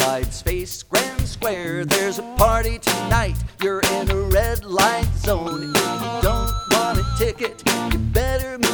Riverside Space Grand Square. There's a party tonight, you're in a red light zone. If you don't want a ticket, you better move